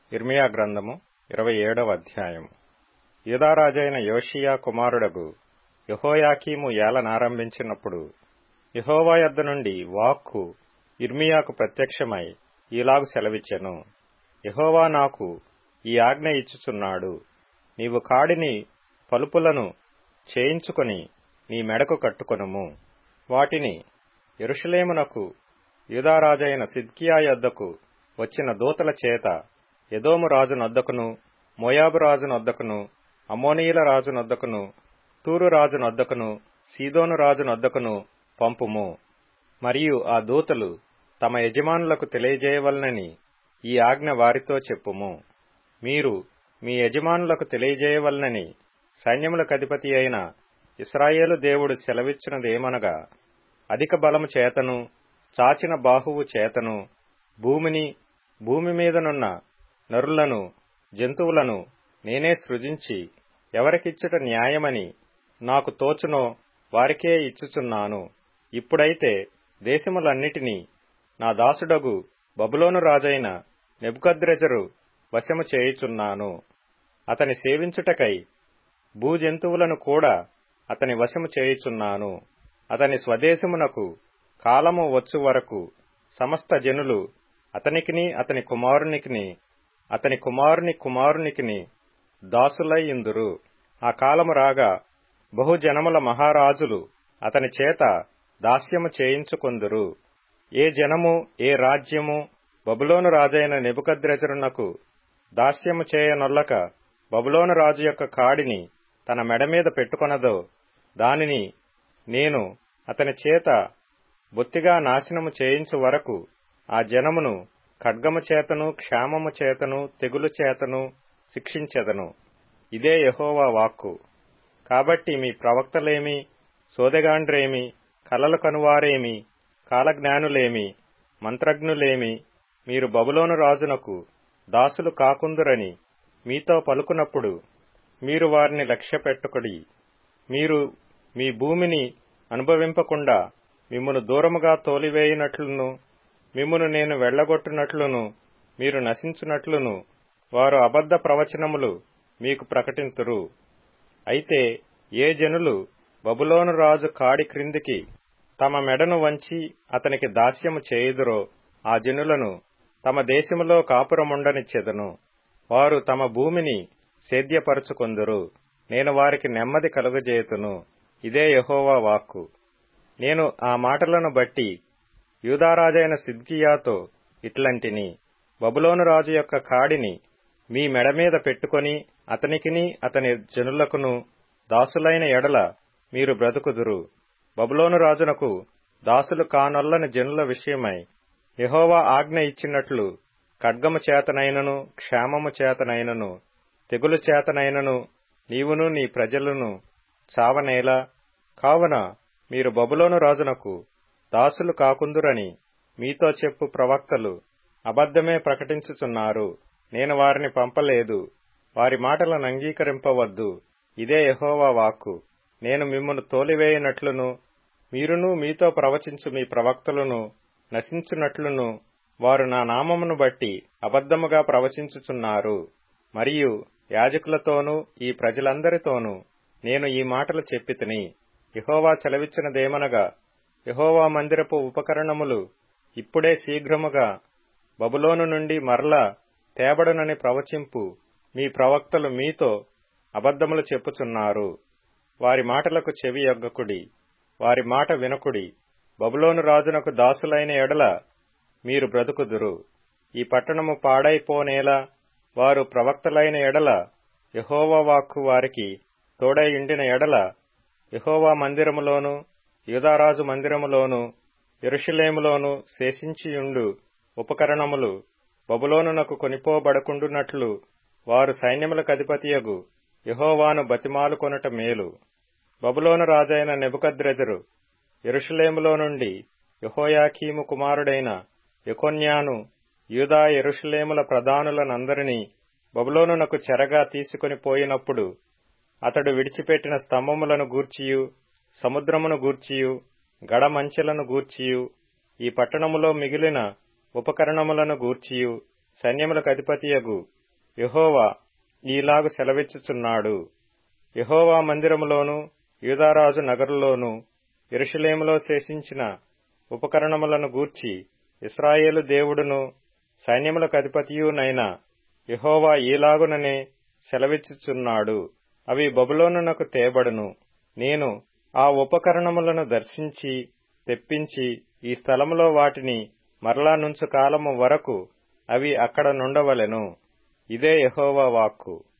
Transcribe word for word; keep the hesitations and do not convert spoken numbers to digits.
ఇర్మియా గ్రంథము ఇరవై ఏడవ అధ్యాయము. యూదారాజైన యోషియా కుమారుడగు యెహోయాకీము ఏలనారంభించినప్పుడు యెహోవా యొద్ద నుండి వాక్కు ఇర్మియాకు ప్రత్యక్షమై ఈలాగు సెలవిచ్చెను. యెహోవా నాకు ఈ ఆజ్ఞ ఇచ్చుచున్నాడు. నీవు కాడిని పలుపులను చేయించుకొని నీ మెడకు కట్టుకొనుము. వాటిని యెరూషలేమునకు యూదారాజైన సిద్కియా యొద్దకు వచ్చిన దూతల చేత ఎదోము రాజు నొద్దకును, మోయాబు రాజు నొద్దకును, అమ్మోనీయుల రాజు నొద్దకును, తూరు రాజు నొద్దకును, సీదోను రాజు నొద్దకును పంపుము. మరియు ఆ దూతలు తమ యజమానులకు తెలియజేయవలనని ఈ ఆజ్ఞ వారితో చెప్పుము. మీరు మీ యజమానులకు తెలియజేయవలనని సైన్యములకధిపతి అయిన ఇశ్రాయేలు దేవుడు సెలవిచ్చినదేమనగా, అధిక బలము చేతను చాచిన బాహువు చేతను భూమిని, భూమి మీదనున్న నరులను, జంతువులను నేనే సృజించి ఎవరికిచ్చుట న్యాయమని నాకు తోచునో వారికే ఇచ్చుచున్నాను. ఇప్పుడైతే దేశములన్నిటినీ నా దాసుడగు బబులోను రాజైన నెబుకద్రెజరు వశము చేయుచున్నాను. అతని సేవించుటకై భూజంతువులను కూడా అతని వశము చేయుచున్నాను. అతని స్వదేశమునకు కాలము వచ్చు వరకు సమస్త జనులు అతనికిని, అతని కుమారునికిని, అతని కుమారుని కుమారునికిని దాసులై యుందురు. ఆ కాలము రాగా బహుజనముల మహారాజులు అతని చేత దాస్యము చేయించుకొందురు. ఏ జనము, ఏ రాజ్యము బబులోను రాజైన నెబుకద్రెజరునకు దాస్యము చేయనొల్లక బబులోను రాజు యొక్క కాడిని తన మెడమీద పెట్టుకొనదో దానిని నేను అతని చేత బొత్తిగా నాశనము చేయించు వరకు ఆ జనమును ఖడ్గము చేతను, క్షామము చేతను, తెగులు చేతను శిక్షించెదను. ఇదే యెహోవా వాక్కు. కాబట్టి మీ ప్రవక్తలేమి, సోదెగాండ్రేమి, కలలు కనువారేమి, కాలజ్ఞానులేమి, మంత్రజ్ఞులేమి మీరు బబులోను రాజునకు దాసులు కాకుందురని మీతో పలుకున్నప్పుడు మీరు వారిని లక్ష్యపెట్టుకొడి. మీరు మీ భూమిని అనుభవింపకుండా మిమ్మును దూరముగా తోలివేయునట్లును, మిమ్మును నేను వెళ్లగొట్టునట్లును, మీరు నశించునట్లును వారు అబద్ధ ప్రవచనములు మీకు ప్రకటింతురు. అయితే ఏ జనులు బబులోను రాజు కాడి క్రిందికి తమ మెడను వంచి అతనికి దాస్యము చేయుదురో ఆ జనులను తమ దేశములో కాపురముండనిచ్చెదను. వారు తమ భూమిని సేద్యపరచుకొందురు. నేను వారికి నెమ్మది కలుగజేతును. ఇదే యెహోవా వాక్కు. నేను ఆ మాటలను బట్టి యూదారాజైన సిద్కియాతో ఇట్లంటిని, బబులోను రాజు యొక్క కాడిని మీ మెడ మీద పెట్టుకొని అతనికిని, అతని జనులకును దాసులైన ఎడల మీరు బ్రతుకుదురు. బబులోను రాజునకు దాసులు కానొల్లని జనుల విషయమై యెహోవా ఆజ్ఞ ఇచ్చినట్లు ఖడ్గము చేతనైనను, క్షామము చేతనైనను, తెగులు చేతనైనను నీవును నీ ప్రజలను చావనేలా. కావున మీరు బబులోను రాజునకు దాసులు కాకుందురని మీతో చెప్పు ప్రవక్తలు అబద్ధమే ప్రకటించుచున్నారు. నేను వారిని పంపలేదు. వారి మాటలను అంగీకరింపవద్దు. ఇదే యెహోవా వాక్కు. నేను మిమ్మును తోలివేయునట్లును, మీరును మీతో ప్రవచించు మీ ప్రవక్తలను నశించునట్లును వారు నా నామమును బట్టి అబద్ధముగా ప్రవచించుచున్నారు. మరియు యాజకులతోనూ ఈ ప్రజలందరితోనూ నేను ఈ మాటలు చెప్పితిని. యెహోవా సెలవిచ్చినదేమనగా, యెహోవా మందిరపు ఉపకరణములు ఇప్పుడే శీఘ్రముగా బబులోను నుండి మరలా తేబడునని ప్రవచింపు మీ ప్రవక్తలు మీతో అబద్ధములు చెప్పుచున్నారు. వారి మాటలకు చెవి యొగ్గకుడి, వారి మాట వినకుడి. బబులోను రాజునకు దాసులైన ఎడల మీరు బ్రతుకుదురు. ఈ పట్టణము పాడైపోనేలా వారు ప్రవక్తలైన ఎడల యెహోవా వాక్కు వారికి తోడైయుండిన ఎడల యెహోవా మందిరములోను, యూదారాజు మందిరములోను, యెరూషలేములోను శేషించియుండు ఉపకరణములు బబులోనునకు కొనిపోబడకుండునట్లు వారు సైన్యములకధిపతియగు యెహోవాను బతిమాలుకొనుట మేలు. బబులోను రాజైన నెబుకద్రెజరు యెరూషలేములో నుండి యెహోయాకీము కుమారుడైన యెకొన్యాను యూదా యెరూషలేముల ప్రధానులనందరినీ బబులోనునకు చెరగా తీసుకొని పోయినప్పుడు అతడు విడిచిపెట్టిన స్తంభములను గూర్చియు, సముద్రమును గూర్చియు, గడమంచెలను గూర్చియు, ఈ పట్టణములో మిగిలిన ఉపకరణములను గూర్చియు సైన్యములకు అధిపతియగు యెహోవా ఈలాగు సెలవిచ్చుచున్నాడు. యెహోవా మందిరములోను యూదారాజు నగరులోను యెరూషలేములో శేషించిన ఉపకరణములను గూర్చి ఇశ్రాయేలు దేవుడును సైన్యములకు అధిపతియునైన యెహోవా ఈలాగుననే సెలవిచ్చుచున్నాడు. అవి బబులోనునకు తేబడును. నేను ఆ ఉపకరణములను దర్శించి తెప్పించి ఈ స్థలములో వాటిని మరలా నుంచు కాలము వరకు అవి అక్కడ నుండవలెను. ఇదే యెహోవా వాక్కు.